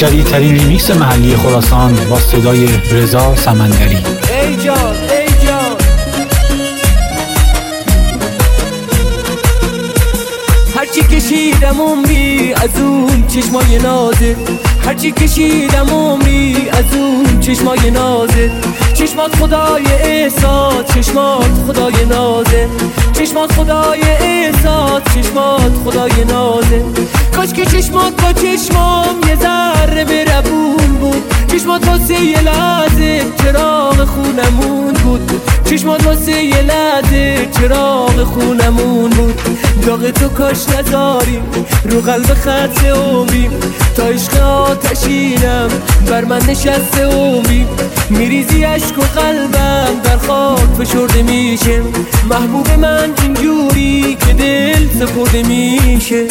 جدیدترین ریمیکس محلی خراسان با صدای رضا سمندری. ای جان ای جان، هرچی کشیدم عمری از اون چشمای نازت، هرچی کشیدم عمری از اون چشمای نازت، چشمات خدای احساس، چشمات خدای نازت، چشمات خدای احساس، چشمات خدای نازت. کاش که چشمات با چشمام یه ذره بربون بود، چشمات واسه یه لحظه چراغ خونمون بود، چشمات واسه یه لحظه چراغ خونمون بود. داغ تو کاش نذاری رو قلب خط عمری، تا عشق آتشینم بر من نشسته عمری، میریزی عشق و قلبم در خاک فشرده میشه، محبوب من اینجوری که دل سپرده میشه.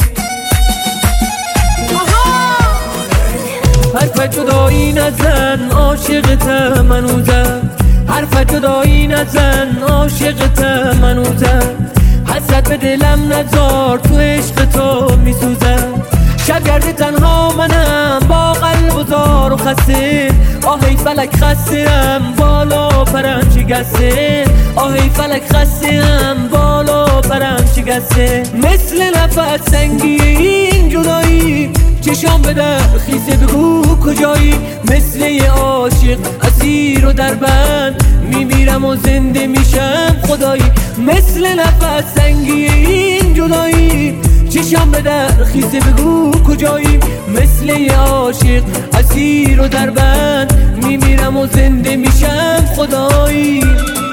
حرف جدایی نزن عاشقتم هنوزم، حرف جدایی نزن عاشقتم هنوزم، حسرت به دلم نذار تو عشق تو میسوزم، شبگرد تنها منم با قلب و زار و خسته، آهی فلک خستم بالا پرم شکسته، آهی فلک خستم بالا پرم شکسته. مثل نفس سنگی این جدایی چشام به در خیزه بگو کجایی، مثل یه عاشق اسیر و در بند میمیرم و زنده میشم خدایی، مثل نفس سنگی این جدایی چشام به در خیزه بگو کجایی، مثل یه عاشق اسیر و در بند میمیرم و زنده میشم خدایی.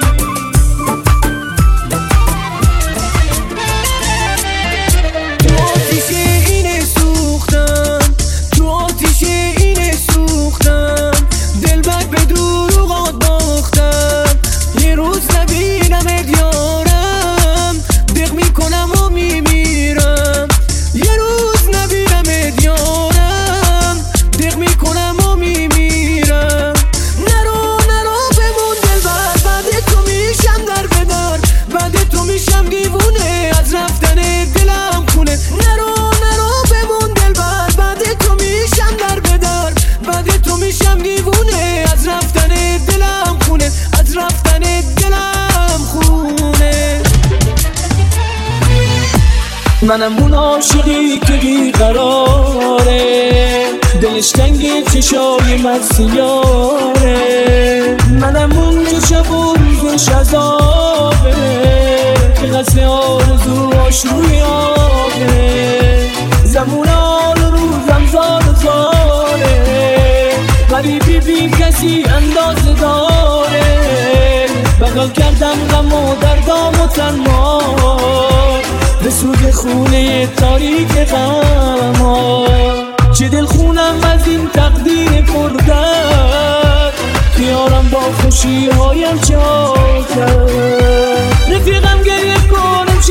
منم اون عاشقی که بیقراره، دلش تنگ چشای مرسیاره، منم اون که شب و روزش عذابه، که قصد آرزوهاش روی آبه، زمون آل روزم زار زاره، غریبی بی کسی اندازه داره، بغل کردم غم و دردام و تنها، به سوی خونه تاریک غما، چه دل خونم از این تقدیر پردرد، بیارم با خوشی هایم چا کرد، رفیقم گریه کنم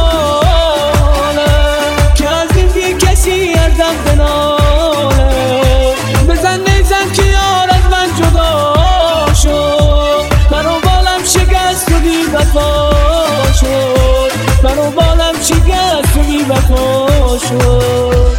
شبانم، که از این بی کسی ارزم بنالم، بزن نیزن که یار از من جدا شد، منو بالم شکست و بی وفا شد، منو بالم شکست و بی وفا شد.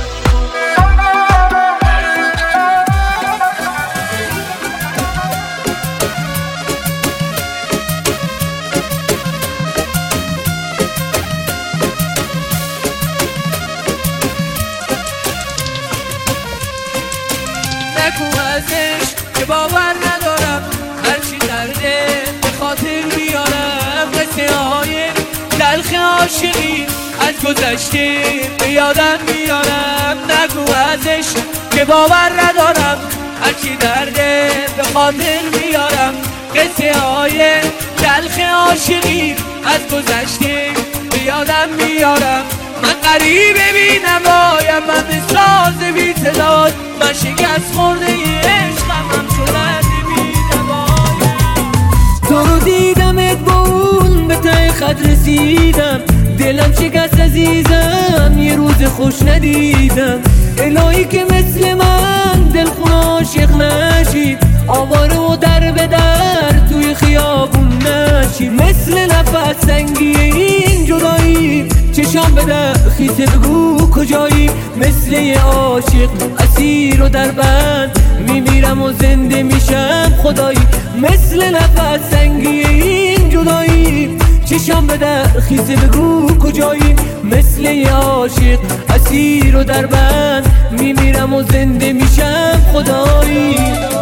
نکن ازش که باور ندارم، هرچی درده به خاطر میارم، قصه های تلخ عاشقی از گذشته به یادم میارم. نگو ازش که باور ندارم، هرچی درده به خاطر میارم، قصه های تلخ عاشقی از گذشته به یادم میارم. من غریبه بی نمایم، من به ساز بی تعداد، من شکست خورده عشقم، هم شدن بی نمایم. تو رو دیدمت با اون به ته خط رسیدم، دلم شکست عزیزم، یه روز خوش ندیدم، الهی که مثل من دلخون عاشق نشی، آواره و در به در توی خیابون نشی، مثل نفس سنگی این جدایی چشام بده خیسه بگو کجایی، مثل یه عاشق اسیر و در بند میمیرم و زنده میشم خدایی، مثل نفس سنگی این جدایی. چشام بده خیسه بگو کجایی، مثل یه عاشق اسیر و در بند میمیرم و زنده میشم خدایی.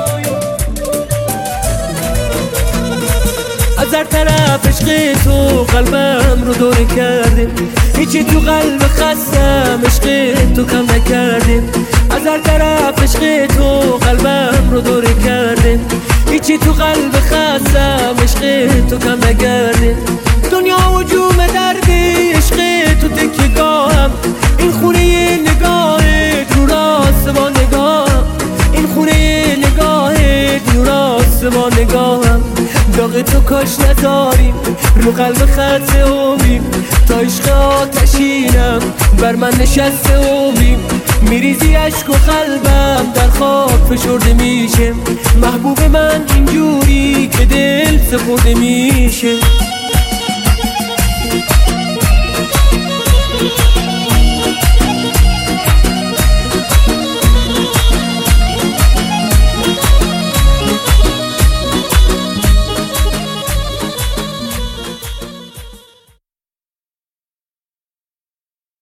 از هر طرف عشق تو قلبم رو دوره کرده، هیچی تو قلب خستم عشق تو کم نکرده. از هر طرف عشق تو قلبم رو دوره کرده، هیچی تو قلب خستم عشق تو کم نکرده. دنیا وجوم درد عشق تو تکیه‌گاهم، این خونه نگاهت رو راست با نگاهم، این خونه نگاهت رو راست با نگاهم. داغ تو کاش نداریم رو قلب خط عمریم، تا عشق آتشینم بر من نشسته عمریم. میریزی عشق و قلبم در خواب فشرده میشه، محبوب من اینجوری که دل سپرده میشه.